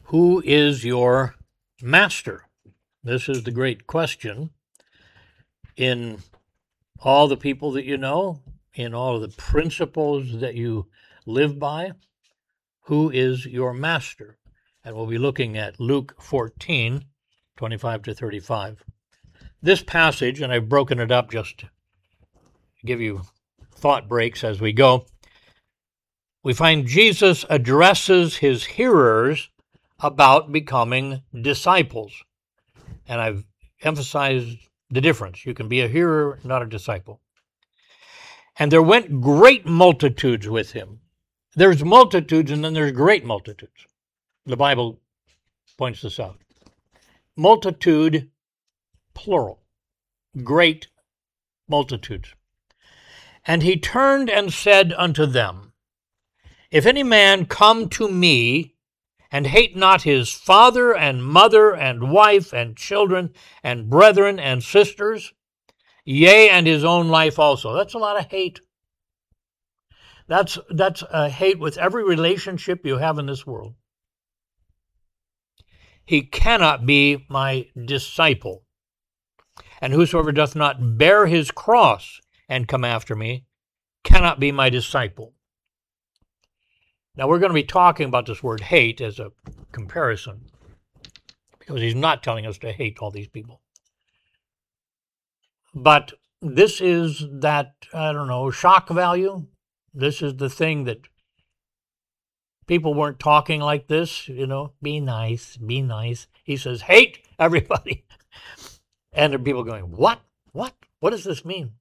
Who is your master? This is the great question in all the people that you know, in all of the principles that you live by. Who is your master? And we'll be looking at Luke 14, 25 to 35. This passage, and I've broken it up just to give you thought breaks as we go, we find Jesus addresses his hearers about becoming disciples. And I've emphasized the difference. You can be a hearer, not a disciple. And there went great multitudes with him. There's multitudes and then there's great multitudes. The Bible points this out. Multitude, plural. Great multitudes. And he turned and said unto them, If any man come to me, and hate not his father and mother and wife and children and brethren and sisters, yea, and his own life also. That's a lot of hate. That's a hate with every relationship you have in this world. He cannot be my disciple. And whosoever doth not bear his cross and come after me cannot be my disciple. Now, we're going to be talking about this word hate as a comparison, because he's not telling us to hate all these people. But this is that, shock value. This is the thing that people weren't talking like this, be nice, be nice. He says, hate everybody. And there are people going, what? What? What does this mean?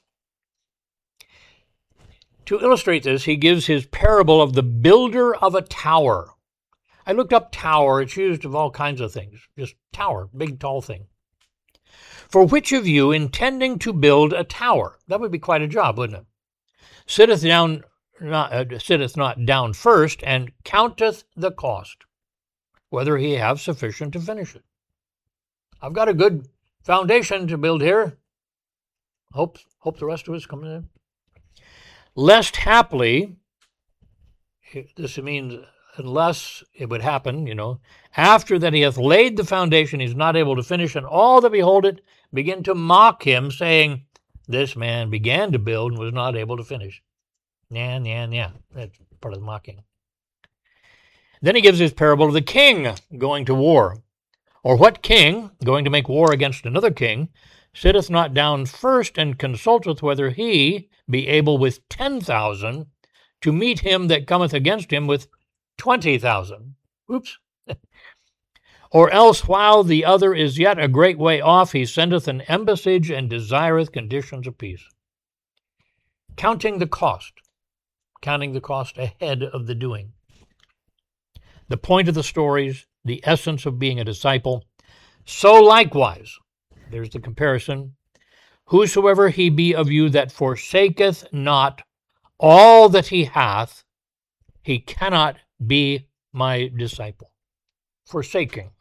To illustrate this, he gives his parable of the builder of a tower. I looked up tower. It's used of all kinds of things. Just tower, big, tall thing. For which of you, intending to build a tower, that would be quite a job, wouldn't it? Sitteth not down first, and counteth the cost, whether he have sufficient to finish it. I've got a good foundation to build here. Hope the rest of us come in. Lest haply, this means unless it would happen, after that he hath laid the foundation, he's not able to finish, and all that behold it begin to mock him, saying, this man began to build and was not able to finish. Yeah. That's part of the mocking. Then he gives his parable of the king going to war. Or what king, going to make war against another king, sitteth not down first and consulteth whether he be able with 10,000 to meet him that cometh against him with 20,000. Oops. Or else, while the other is yet a great way off, he sendeth an embassage and desireth conditions of peace. Counting the cost ahead of the doing. The point of the stories, the essence of being a disciple. So likewise, there's the comparison, whosoever he be of you that forsaketh not all that he hath, he cannot be my disciple. Forsaking.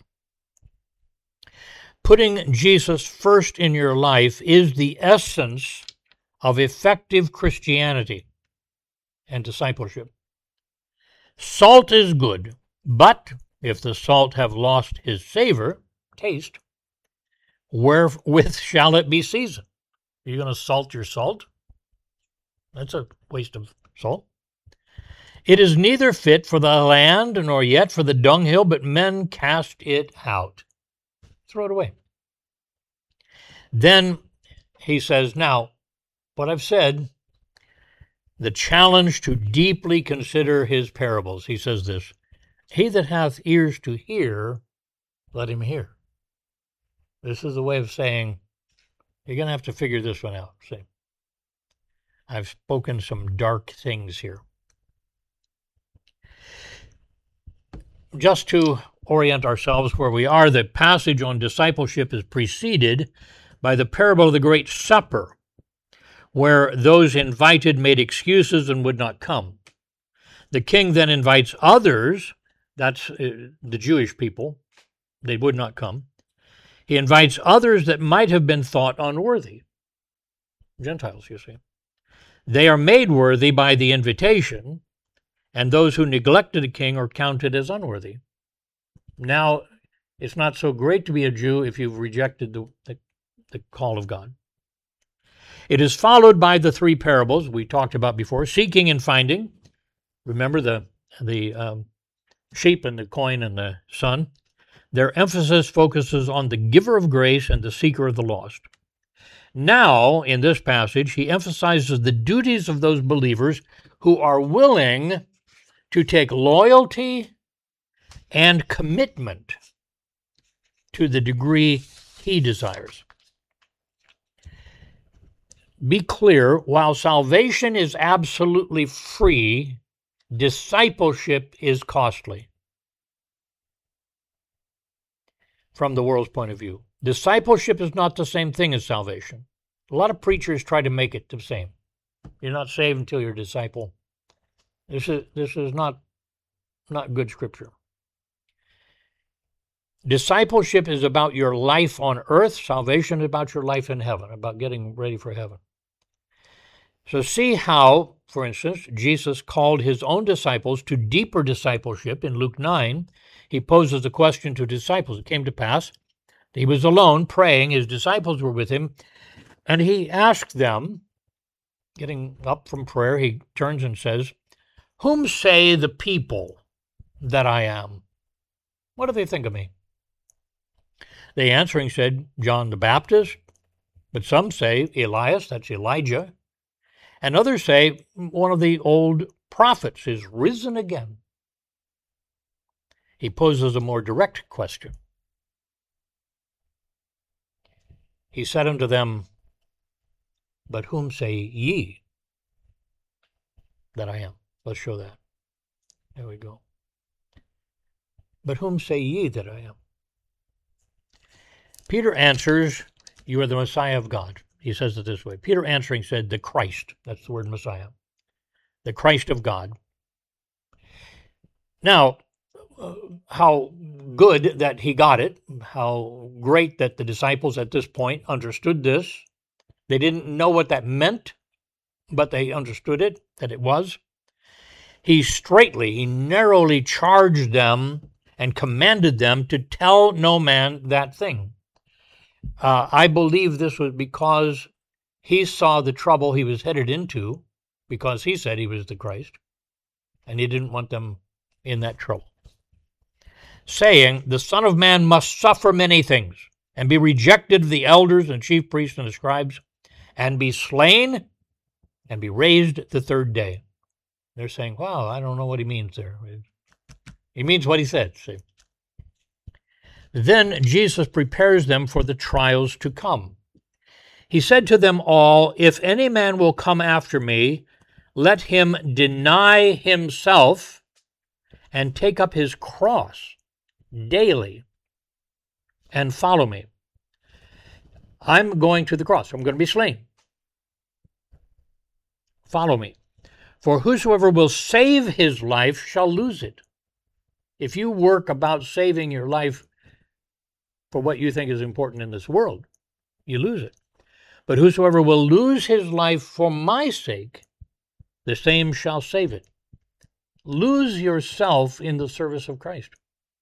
Putting Jesus first in your life is the essence of effective Christianity and discipleship. Salt is good, but if the salt have lost his savor, taste, wherewith shall it be seasoned? Are you going to salt your salt? That's a waste of salt. It is neither fit for the land, nor yet for the dunghill, but men cast it out. Throw it away. Then he says, now, what I've said, the challenge to deeply consider his parables. He says this, he that hath ears to hear, let him hear. This is a way of saying, you're going to have to figure this one out. See, I've spoken some dark things here. Just to orient ourselves where we are, the passage on discipleship is preceded by the parable of the Great Supper, where those invited made excuses and would not come. The king then invites others, that's the Jewish people, they would not come. He invites others that might have been thought unworthy. Gentiles, you see. They are made worthy by the invitation, and those who neglected the king are counted as unworthy. Now, it's not so great to be a Jew if you've rejected the call of God. It is followed by the three parables we talked about before, seeking and finding. Remember the sheep and the coin and the son? Their emphasis focuses on the giver of grace and the seeker of the lost. Now, in this passage, he emphasizes the duties of those believers who are willing to take loyalty and commitment to the degree he desires. Be clear, while salvation is absolutely free, discipleship is costly from the world's point of view. Discipleship is not the same thing as salvation. A lot of preachers try to make it the same. You're not saved until you're a disciple. This is not good scripture. Discipleship is about your life on earth. Salvation is about your life in heaven, about getting ready for heaven. So see how, for instance, Jesus called his own disciples to deeper discipleship. In Luke 9, he poses a question to disciples. It came to pass, he was alone praying, his disciples were with him, and he asked them, getting up from prayer, he turns and says, "Whom say the people that I am? What do they think of me?" They answering said, "John the Baptist, but some say Elias," that's Elijah, "and others say one of the old prophets is risen again." He poses a more direct question. He said unto them, "But whom say ye that I am?" Let's show that. There we go. "But whom say ye that I am?" Peter answers, "You are the Messiah of God." He says it this way. Peter answering said, "The Christ." That's the word Messiah. The Christ of God. Now, how good that he got it. How great that the disciples at this point understood this. They didn't know what that meant, but they understood it, that it was. He narrowly charged them and commanded them to tell no man that thing. I believe this was because he saw the trouble he was headed into, because he said he was the Christ, and he didn't want them in that trouble. Saying, "The Son of Man must suffer many things, and be rejected of the elders and chief priests and the scribes, and be slain, and be raised the third day." They're saying, "Wow, I don't know what he means there." He means what he said, see. Then Jesus prepares them for the trials to come. He said to them all, "If any man will come after me, let him deny himself and take up his cross daily and follow me." I'm going to the cross. I'm going to be slain. Follow me. "For whosoever will save his life shall lose it." If you work about saving your life for what you think is important in this world, you lose it. "But whosoever will lose his life for my sake, the same shall save it." Lose yourself in the service of Christ.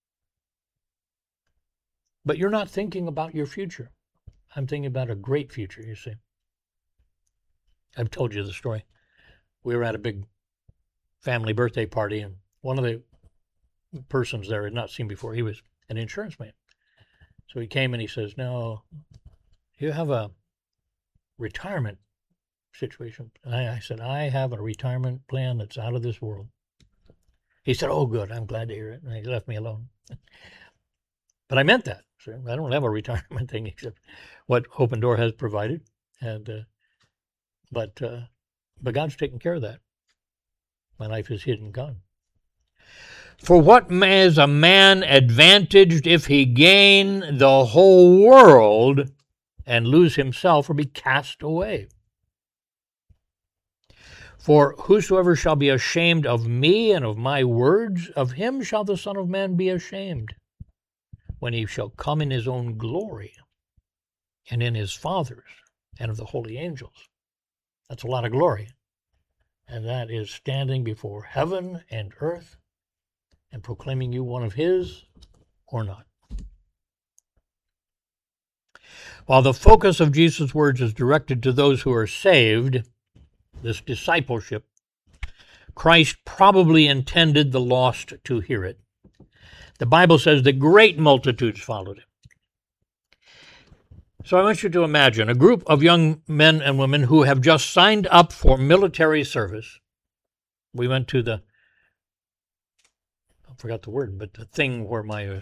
But you're not thinking about your future. I'm thinking about a great future, you see. I've told you the story. We were at a big family birthday party, and one of the persons there I had not seen before. He was an insurance man. So he came and he says, "Now, you have a retirement situation?" And I said, "I have a retirement plan that's out of this world." He said, "Oh, good, I'm glad to hear it." And he left me alone. But I meant that. So I don't have a retirement thing except what Open Door has provided. And but God's taking care of that. My life is hid in God. "For what is a man advantaged if he gain the whole world and lose himself or be cast away? For whosoever shall be ashamed of me and of my words, of him shall the Son of Man be ashamed, when he shall come in his own glory and in his Father's and of the holy angels." That's a lot of glory. And that is standing before heaven and earth and proclaiming you one of his or not. While the focus of Jesus' words is directed to those who are saved, this discipleship, Christ probably intended the lost to hear it. The Bible says that great multitudes followed him. So I want you to imagine a group of young men and women who have just signed up for military service. We went to the, I forgot the word, but the thing where my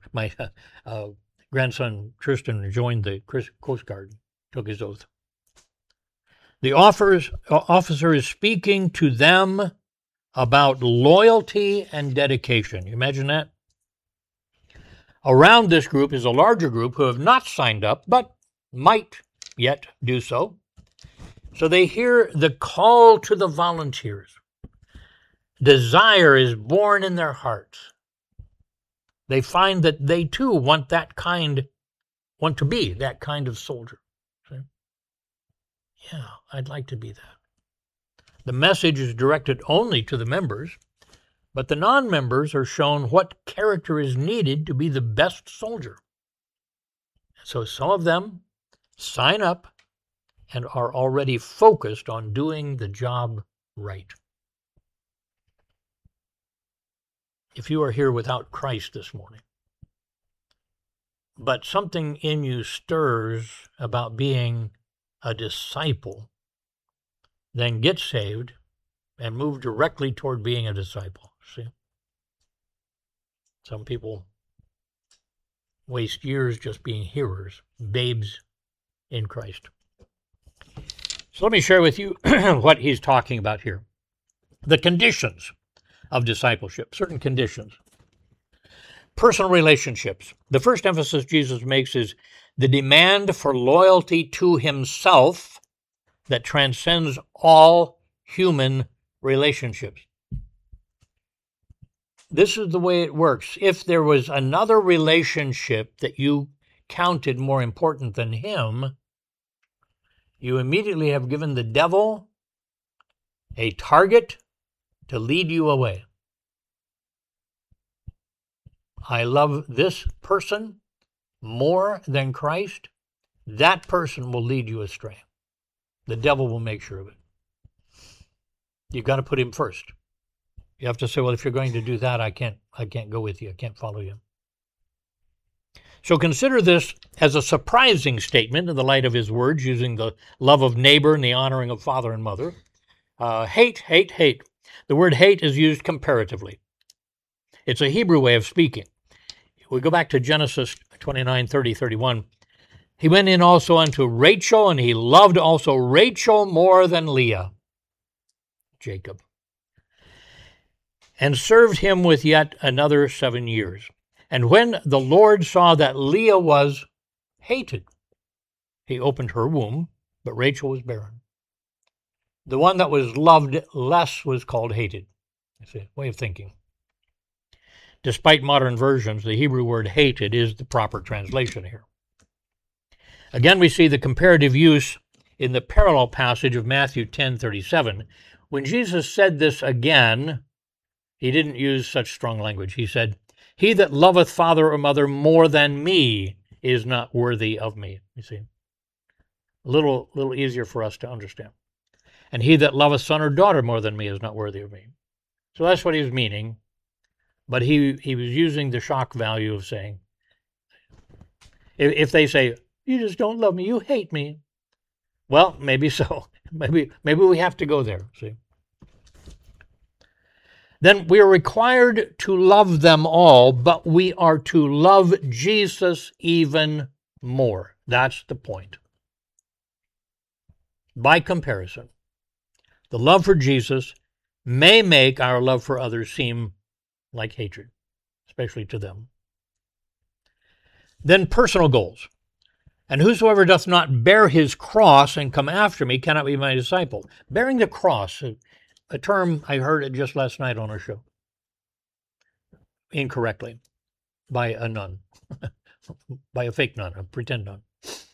grandson Tristan joined the Coast Guard, took his oath. The officer is speaking to them about loyalty and dedication. You imagine that? Around this group is a larger group who have not signed up, but might yet do so. So they hear the call to the volunteers. Desire is born in their hearts. They find that they too want to be that kind of soldier. See? Yeah, I'd like to be that. The message is directed only to the members, but the non-members are shown what character is needed to be the best soldier. So some of them sign up and are already focused on doing the job right. If you are here without Christ this morning, but something in you stirs about being a disciple, then get saved and move directly toward being a disciple. See? Some people waste years just being hearers, babes in Christ. So let me share with you what he's talking about here. The conditions of discipleship, certain conditions. Personal relationships. The first emphasis Jesus makes is the demand for loyalty to himself that transcends all human relationships. This is the way it works. If there was another relationship that you counted more important than him, you immediately have given the devil a target to lead you away. I love this person more than Christ. That person will lead you astray. The devil will make sure of it. You've got to put him first. You have to say, well, if you're going to do that, I can't go with you. I can't follow you. So consider this as a surprising statement in the light of his words, using the love of neighbor and the honoring of father and mother. Hate. The word hate is used comparatively. It's a Hebrew way of speaking. We go back to Genesis 29, 30, 31. He went in also unto Rachel, and he loved also Rachel more than Leah, Jacob, and served him with yet another 7 years. And when the Lord saw that Leah was hated, he opened her womb, but Rachel was barren. The one that was loved less was called hated. That's a way of thinking. Despite modern versions, the Hebrew word hated is the proper translation here. Again, we see the comparative use in the parallel passage of Matthew 10:37. When Jesus said this again, he didn't use such strong language. He said, "He that loveth father or mother more than me is not worthy of me." You see, a little easier for us to understand. And he that loveth son or daughter more than me is not worthy of me. So that's what he was meaning. But he was using the shock value of saying, if they say, "You just don't love me, you hate me," well, maybe so. Maybe we have to go there, see. Then we are required to love them all, but we are to love Jesus even more. That's the point. By comparison, the love for Jesus may make our love for others seem like hatred, especially to them. Then personal goals. And whosoever doth not bear his cross and come after me cannot be my disciple. Bearing the cross, a term I heard it just last night on our show, incorrectly, by a nun, by a fake nun, a pretend nun.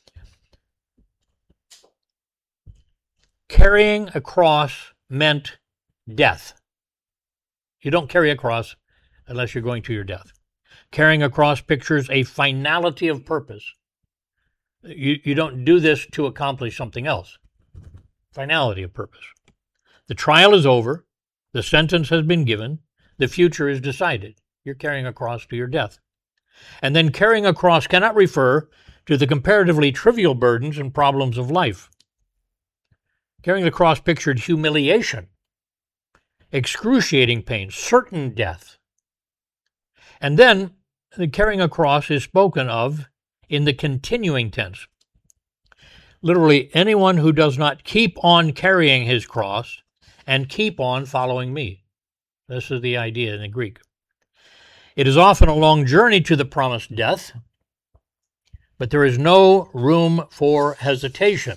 Carrying a cross meant death. You don't carry a cross unless you're going to your death. Carrying a cross pictures a finality of purpose. You don't do this to accomplish something else. Finality of purpose. The trial is over. The sentence has been given. The future is decided. You're carrying a cross to your death. And then carrying a cross cannot refer to the comparatively trivial burdens and problems of life. Carrying the cross pictured humiliation, excruciating pain, certain death. And then the carrying a cross is spoken of in the continuing tense. Literally, anyone who does not keep on carrying his cross and keep on following me. This is the idea in the Greek. It is often a long journey to the promised death, but there is no room for hesitation.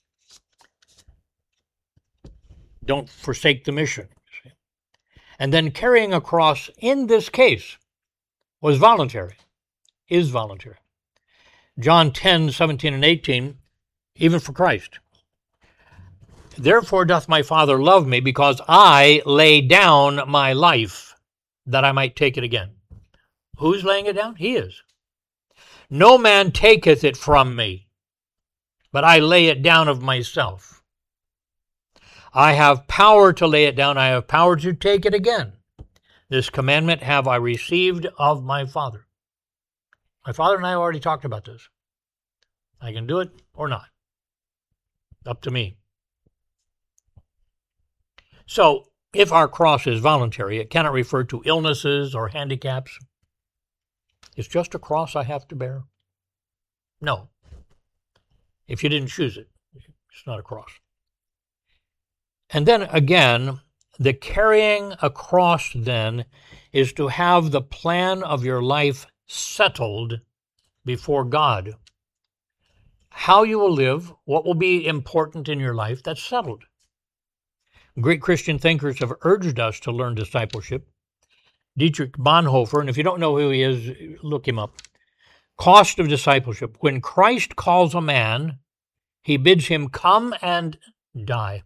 Don't forsake the mission. And then carrying a cross in this case was voluntary, is voluntary. John 10:17 and 18, even for Christ. Therefore doth my Father love me, because I lay down my life, that I might take it again. Who's laying it down? He is. No man taketh it from me, but I lay it down of myself. I have power to lay it down. I have power to take it again. This commandment have I received of my Father. My Father and I already talked about this. I can do it or not. Up to me. So, if our cross is voluntary, it cannot refer to illnesses or handicaps. It's just a cross I have to bear. No. If you didn't choose it, it's not a cross. And then again, the carrying a cross then is to have the plan of your life settled before God. How you will live, what will be important in your life, that's settled. Great Christian thinkers have urged us to learn discipleship. Dietrich Bonhoeffer, and if you don't know who he is, look him up. Cost of discipleship. When Christ calls a man, he bids him come and die.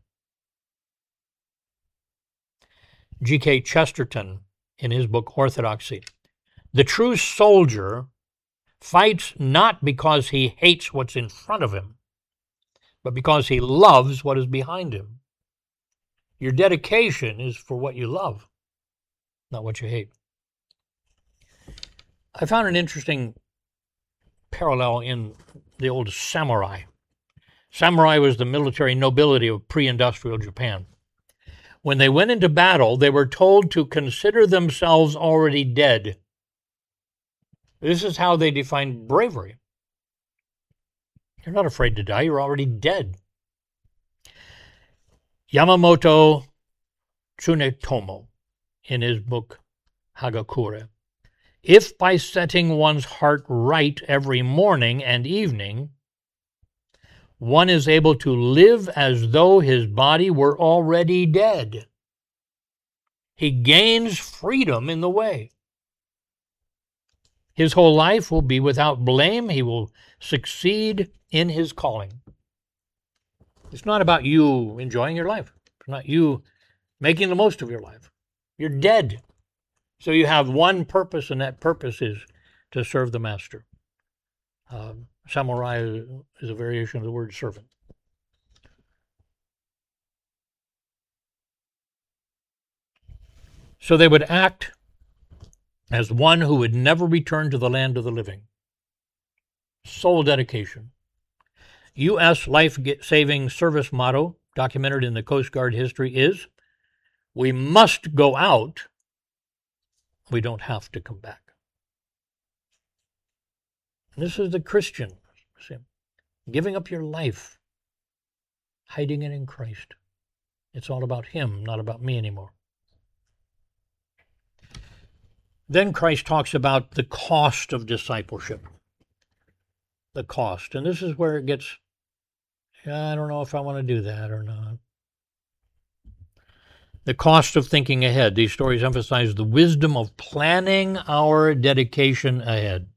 G.K. Chesterton, in his book Orthodoxy. The true soldier fights not because he hates what's in front of him, but because he loves what is behind him. Your dedication is for what you love, not what you hate. I found an interesting parallel in the old samurai. Samurai was the military nobility of pre-industrial Japan. When they went into battle, they were told to consider themselves already dead. This is how they defined bravery. You're not afraid to die, you're already dead. Yamamoto Tsunetomo, in his book Hagakure, if by setting one's heart right every morning and evening, one is able to live as though his body were already dead, he gains freedom in the way. His whole life will be without blame. He will succeed in his calling. It's not about you enjoying your life. It's not you making the most of your life. You're dead. So you have one purpose, and that purpose is to serve the master. Samurai is a variation of the word servant. So they would act as one who would never return to the land of the living. Sole dedication. U.S. life-saving service motto, documented in the Coast Guard history, is, we must go out, we don't have to come back. And this is the Christian, giving up your life, hiding it in Christ. It's all about him, not about me anymore. Then Christ talks about the cost of discipleship. The cost. And this is where it gets, I don't know if I want to do that or not. The cost of thinking ahead. These stories emphasize the wisdom of planning our dedication ahead.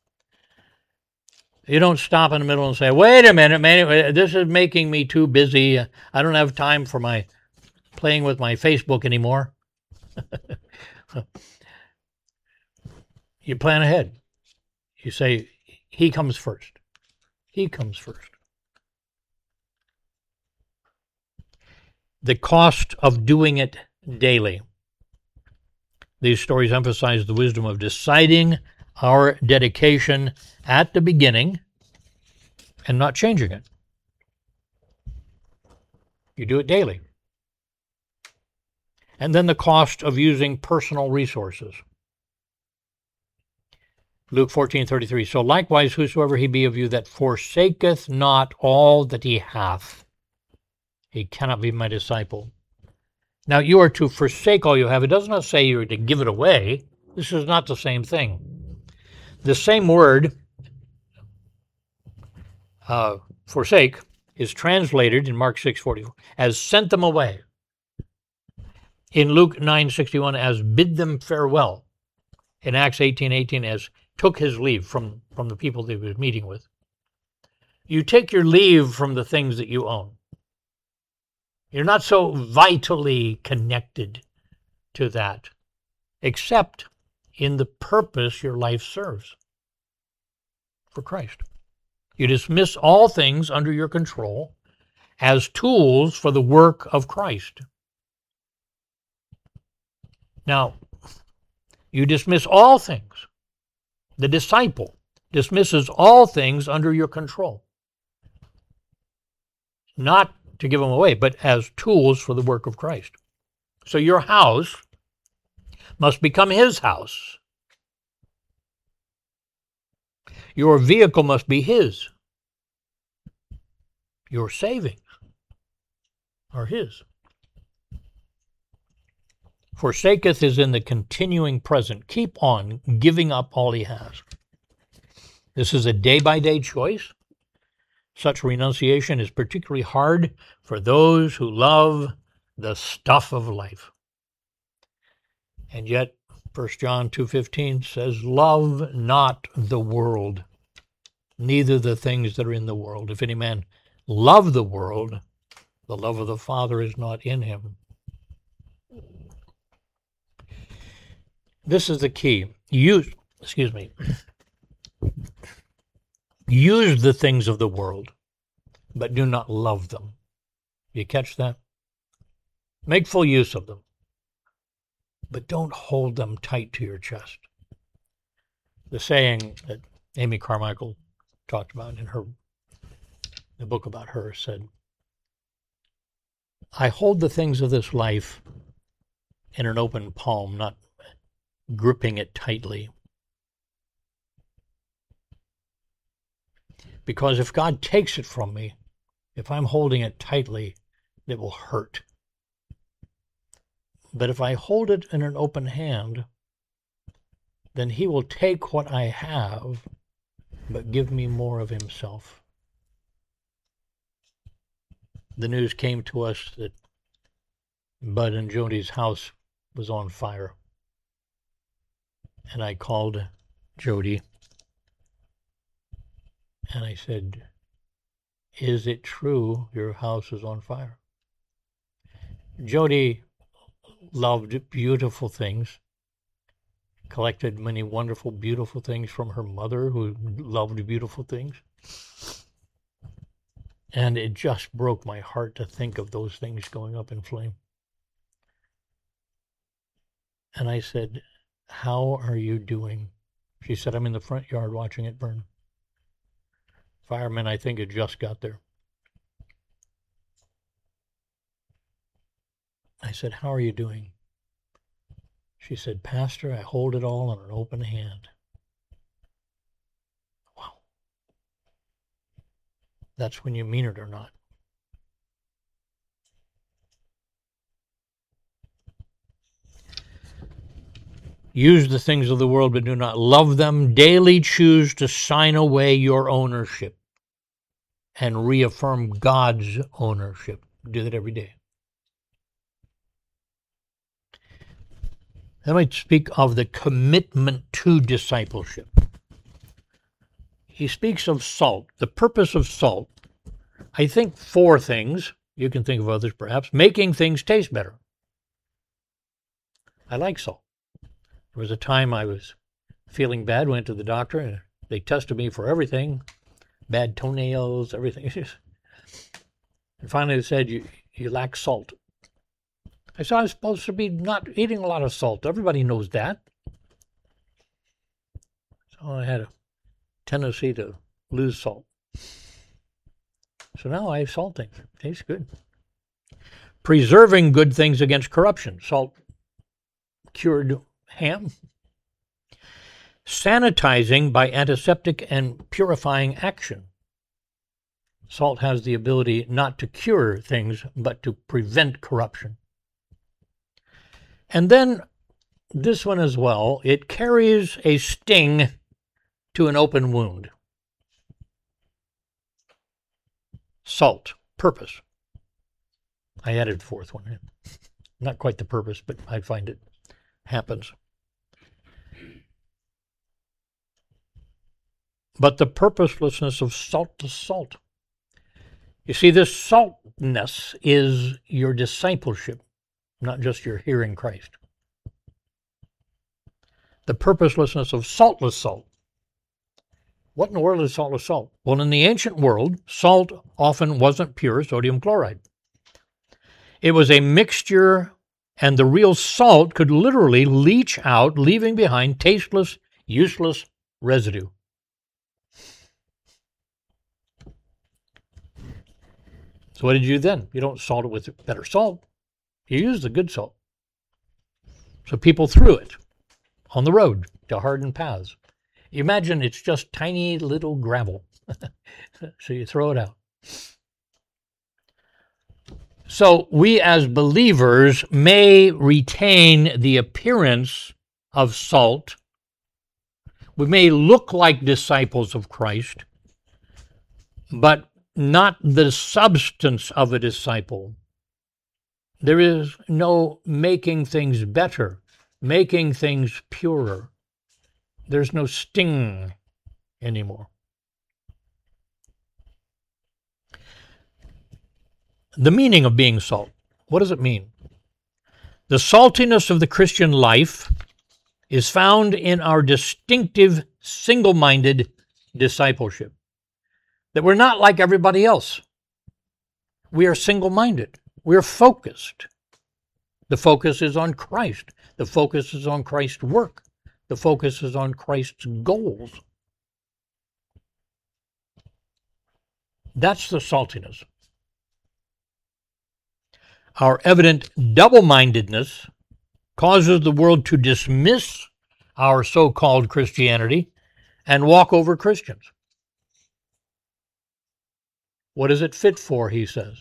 You don't stop in the middle and say, wait a minute, man, this is making me too busy. I don't have time for my playing with my Facebook anymore. You plan ahead. You say, he comes first. He comes first. The cost of doing it daily. These stories emphasize the wisdom of deciding our dedication at the beginning and not changing it. You do it daily. And then the cost of using personal resources. Luke 14:33. So likewise, whosoever he be of you that forsaketh not all that he hath, he cannot be my disciple. Now you are to forsake all you have. It does not say you're to give it away. This is not the same thing. The same word, forsake, is translated in Mark 6:44 as sent them away. In Luke 9:61 as bid them farewell. In Acts 18:18 as took his leave from the people that he was meeting with. You take your leave from the things that you own. You're not so vitally connected to that, except in the purpose your life serves for Christ. You dismiss all things under your control as tools for the work of Christ. Now, you dismiss all things. The disciple dismisses all things under your control. Not to give them away, but as tools for the work of Christ. So your house must become his house. Your vehicle must be his. Your savings are his. Forsaketh is in the continuing present. Keep on giving up all he has. This is a day-by-day choice. Such renunciation is particularly hard for those who love the stuff of life. And yet, 1 John 2:15 says, love not the world, neither the things that are in the world. If any man love the world, the love of the Father is not in him. This is the key. Use the things of the world, but do not love them. You catch that? Make full use of them, but don't hold them tight to your chest. The saying that Amy Carmichael talked about in the book about her said, I hold the things of this life in an open palm, not gripping it tightly. Because if God takes it from me, if I'm holding it tightly, it will hurt. But if I hold it in an open hand, then he will take what I have, but give me more of himself. The news came to us that Bud and Jody's house was on fire. And I called Jody and I said, is it true your house is on fire? Jody loved beautiful things, collected many wonderful, beautiful things from her mother who loved beautiful things. And it just broke my heart to think of those things going up in flame. And I said, how are you doing? She said, I'm in the front yard watching it burn. Firemen, I think, had just got there. I said, how are you doing? She said, Pastor, I hold it all in an open hand. Wow. That's when you mean it or not. Use the things of the world, but do not love them. Daily choose to sign away your ownership and reaffirm God's ownership. Do that every day. Then I speak of the commitment to discipleship. He speaks of salt, the purpose of salt. I think 4 things. You can think of others perhaps. Making things taste better. I like salt. There was a time I was feeling bad, went to the doctor. They tested me for everything, bad toenails, everything. And finally they said, you lack salt. I said, I'm supposed to be not eating a lot of salt. Everybody knows that. So I had a tendency to lose salt. So now I have salt things. It tastes good. Preserving good things against corruption. Salt cured ham. Sanitizing by antiseptic and purifying action. Salt has the ability not to cure things, but to prevent corruption. And then this one as well, it carries a sting to an open wound. Salt, purpose. I added fourth one in. Not quite the purpose, but I find it happens. But the purposelessness of saltless salt. You see, this saltness is your discipleship, not just your hearing Christ. The purposelessness of saltless salt. What in the world is saltless salt? Well, in the ancient world, salt often wasn't pure sodium chloride. It was a mixture, and the real salt could literally leach out, leaving behind tasteless, useless residue. So what did you do then? You don't salt it with better salt. You use the good salt. So people threw it on the road to harden paths. You imagine it's just tiny little gravel. So you throw it out. So we as believers may retain the appearance of salt. We may look like disciples of Christ, but not the substance of a disciple. There is no making things better, making things purer. There's no sting anymore. The meaning of being salt. What does it mean? The saltiness of the Christian life is found in our distinctive, single-minded discipleship. That we're not like everybody else. We are single-minded. We're focused. The focus is on Christ. The focus is on Christ's work. The focus is on Christ's goals. That's the saltiness. Our evident double-mindedness causes the world to dismiss our so-called Christianity and walk over Christians. What is it fit for, he says?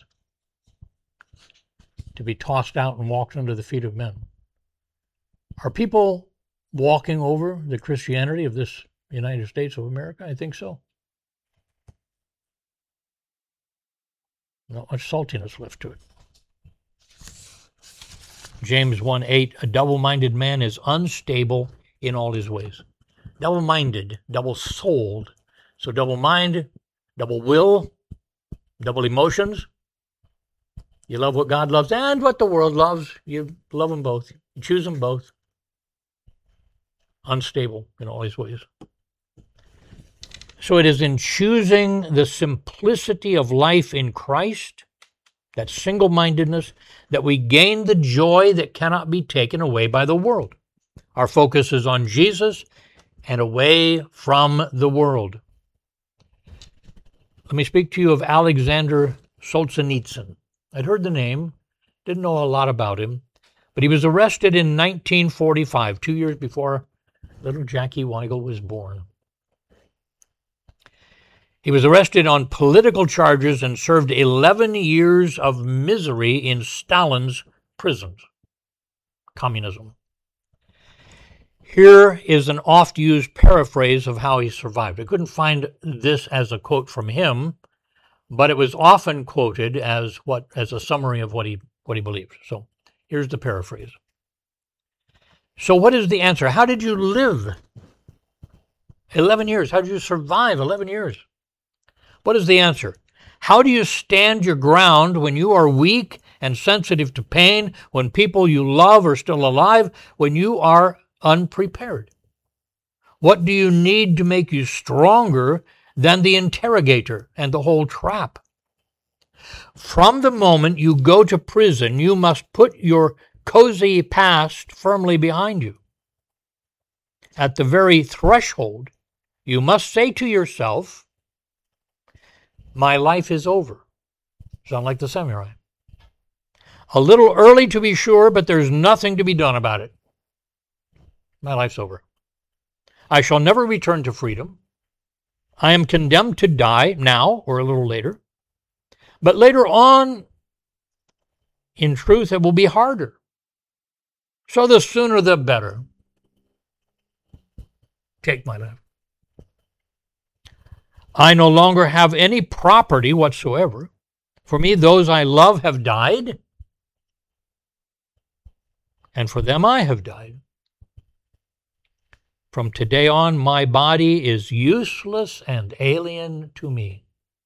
To be tossed out and walked under the feet of men. Are people walking over the Christianity of this United States of America? I think so. Not much saltiness left to it. James 1:8, a double-minded man is unstable in all his ways. Double-minded, double-souled. So double mind, double will, double emotions. You love what God loves and what the world loves. You love them both. You choose them both. Unstable in all his ways. So it is in choosing the simplicity of life in Christ, that single-mindedness, that we gain the joy that cannot be taken away by the world. Our focus is on Jesus and away from the world. Let me speak to you of Alexander Solzhenitsyn. I'd heard the name, didn't know a lot about him, but he was arrested in 1945, 2 years before little Jackie Weigel was born. He was arrested on political charges and served 11 years of misery in Stalin's prisons. Communism. Here is an oft-used paraphrase of how he survived. I couldn't find this as a quote from him, but it was often quoted as a summary of what he believed. So here's the paraphrase. So what is the answer? How did you live 11 years? How did you survive 11 years? What is the answer? How do you stand your ground when you are weak and sensitive to pain, when people you love are still alive, when you are unprepared? What do you need to make you stronger than the interrogator and the whole trap? From the moment you go to prison, you must put your cozy past firmly behind you. At the very threshold, you must say to yourself, my life is over. Sound like the samurai. A little early to be sure, but there's nothing to be done about it. My life's over. I shall never return to freedom. I am condemned to die now or a little later. But later on, in truth, it will be harder. So the sooner the better. Take my life. I no longer have any property whatsoever. For me, those I love have died, and for them I have died. From today on, my body is useless and alien to me.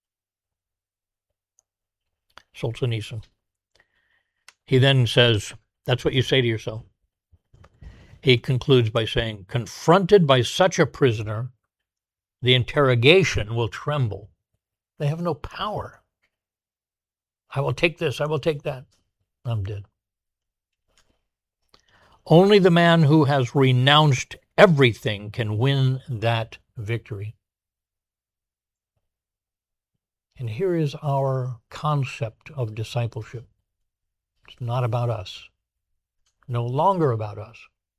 Solzhenitsyn. He then says, that's what you say to yourself. He concludes by saying, confronted by such a prisoner, the interrogation will tremble. They have no power. I will take this, I will take that. I'm dead. Only the man who has renounced everything can win that victory. And here is our concept of discipleship. It's not about us. No longer about us.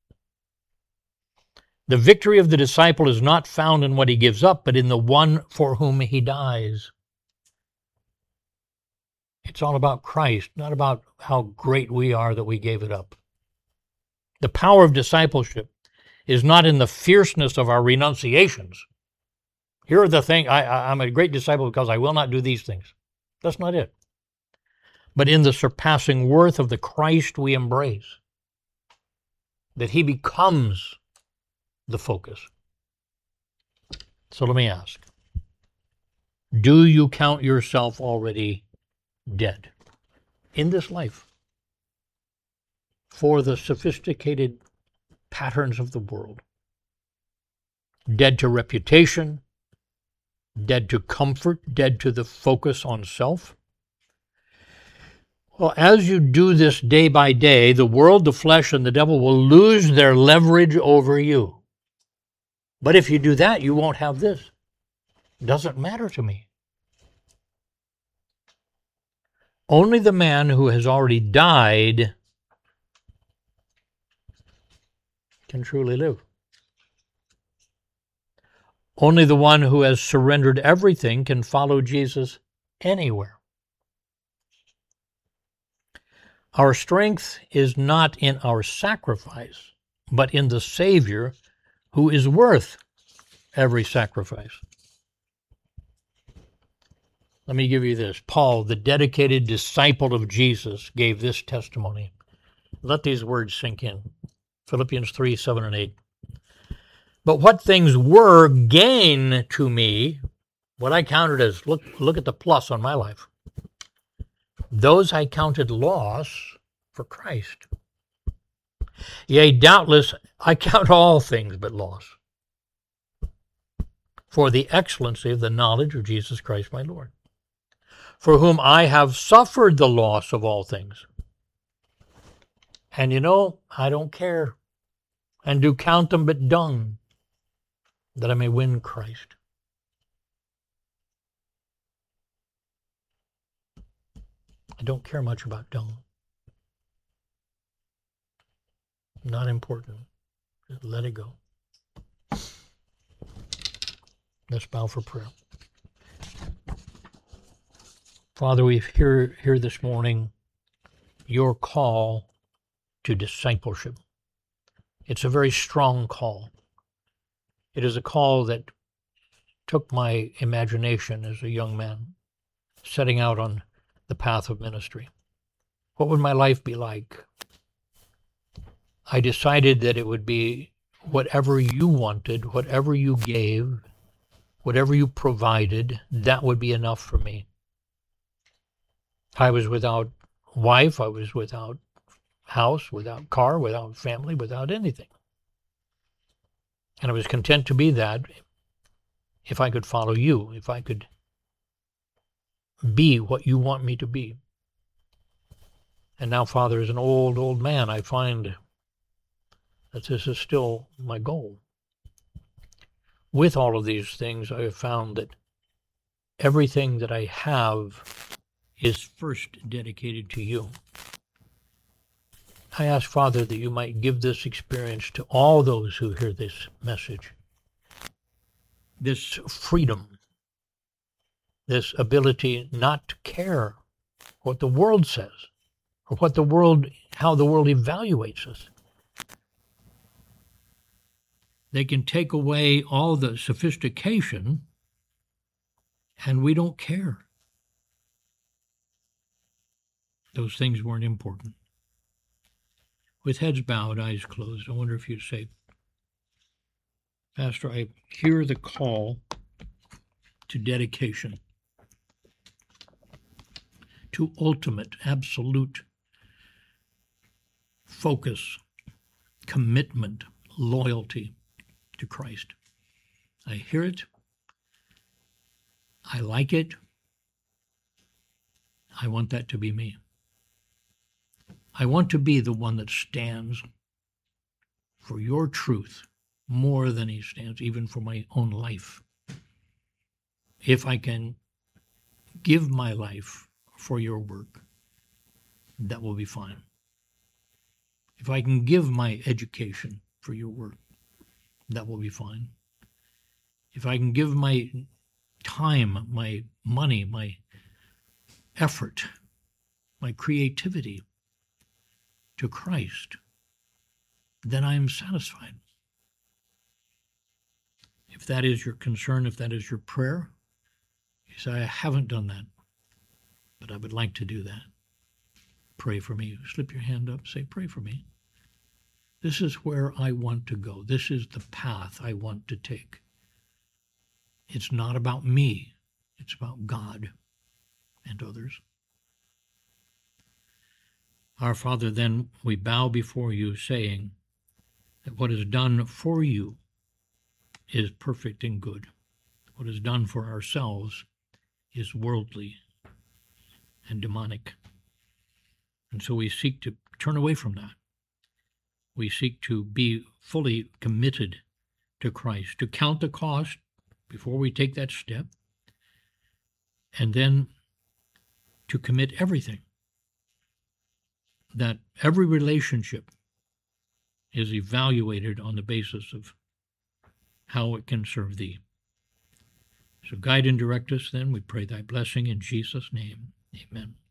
The victory of the disciple is not found in what he gives up, but in the one for whom he dies. It's all about Christ, not about how great we are that we gave it up. The power of discipleship is not in the fierceness of our renunciations. Here are the things, I'm a great disciple because I will not do these things. That's not it. But in the surpassing worth of the Christ we embrace, that he becomes the focus. So let me ask, do you count yourself already dead in this life for the sophisticated patterns of the world? Dead to reputation, dead to comfort, dead to the focus on self? Well, as you do this day by day, the world, the flesh, and the devil will lose their leverage over you. But if you do that, you won't have this. It doesn't matter to me. Only the man who has already died can truly live. Only the one who has surrendered everything can follow Jesus anywhere. Our strength is not in our sacrifice, but in the Savior who is worth every sacrifice. Let me give you this. Paul, the dedicated disciple of Jesus, gave this testimony. Let these words sink in. Philippians 3, 7 and 8. But what things were gain to me, what I counted as, look at the plus on my life, those I counted loss for Christ. Yea, doubtless, I count all things but loss, for the excellency of the knowledge of Jesus Christ my Lord, for whom I have suffered the loss of all things. And you know, I don't care, and do count them but dung, that I may win Christ. I don't care much about dung. Not important. Just let it go. Let's bow for prayer. Father, we hear this morning your call to discipleship. It's a very strong call. It is a call that took my imagination as a young man, setting out on the path of ministry. What would my life be like? I decided that it would be whatever you wanted, whatever you gave, whatever you provided, that would be enough for me. I was without wife, I was without house, without car, without family, without anything. And I was content to be that if I could follow you, if I could be what you want me to be. And now, Father, as an old man, I find that this is still my goal. With all of these things, I have found that everything that I have is first dedicated to you. I ask, Father, that you might give this experience to all those who hear this message. This freedom, this ability not to care what the world says or how the world evaluates us. They can take away all the sophistication and we don't care. Those things weren't important. With heads bowed, eyes closed, I wonder if you'd say, Pastor, I hear the call to dedication, to ultimate, absolute focus, commitment, loyalty to Christ. I hear it. I like it. I want that to be me. I want to be the one that stands for your truth more than he stands even for my own life. If I can give my life for your work, that will be fine. If I can give my education for your work, that will be fine. If I can give my time, my money, my effort, my creativity to Christ, then I am satisfied. If that is your concern, if that is your prayer, you say, I haven't done that, but I would like to do that. Pray for me. Slip your hand up, say, pray for me. This is where I want to go. This is the path I want to take. It's not about me. It's about God and others. Our Father, then we bow before you, saying that what is done for you is perfect and good. What is done for ourselves is worldly and demonic. And so we seek to turn away from that. We seek to be fully committed to Christ, to count the cost before we take that step, and then to commit everything. That every relationship is evaluated on the basis of how it can serve thee. So guide and direct us then. We pray thy blessing in Jesus' name. Amen.